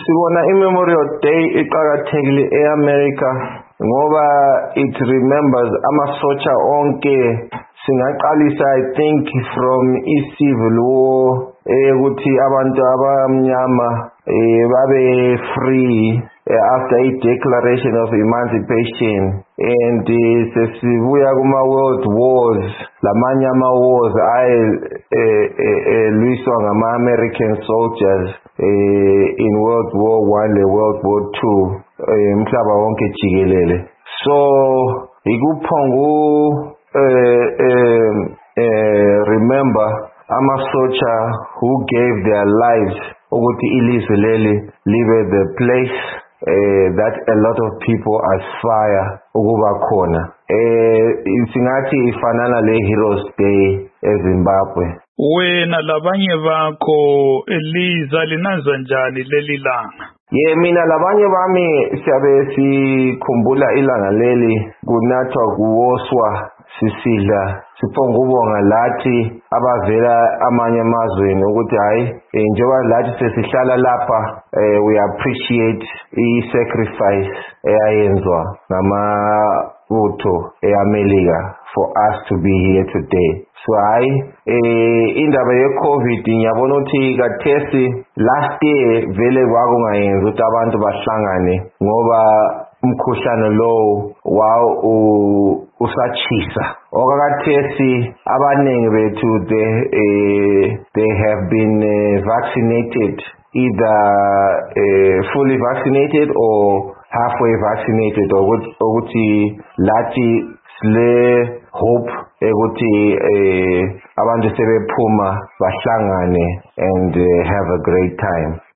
Sibona iMemorial Day iqhakathekile eAmerica ngoba it remembers amasotsha onke. Singaqalisa I think from civil war ukuthi abantu abamnyama babe free after a declaration of emancipation, and sesibuya kuma world wars, lamanye ama wars lwiswa ngama American soldiers in World War I le World War II umhlaba wonke jikelele. So ikuphongu remember amasotsha who gave their lives ukuthi ilizwe leli libe the place that a lot of people aspire ukuba khona. Singathi ifanana le Heroes Day eZimbabwe. Wena labanye bakho liza linaza njani leli langa? Mina labanye bami siyabe sikhumbula ilanga leli kunathwa kuwoswa sisidla siphonga ubonga lathi abavela amanye amazweni ukuthi hayi njengoba lathi sesihlala lapha we appreciate i-sacrifice eyayenzwa ngamabutho eAmerica for us to be here today. So hayi indaba ye-COVID ngiyabona ukuthi kathesi last year vele kwakungayenza ukuthi abantu bahlangane ngoba umkhuhlane lo usachisa. Okakathesi abaningi bethu they have been vaccinated, either fully vaccinated or halfway vaccinated, ukuthi lathi sile hope ukuthi abantu sebephuma bahlangane and have a great time.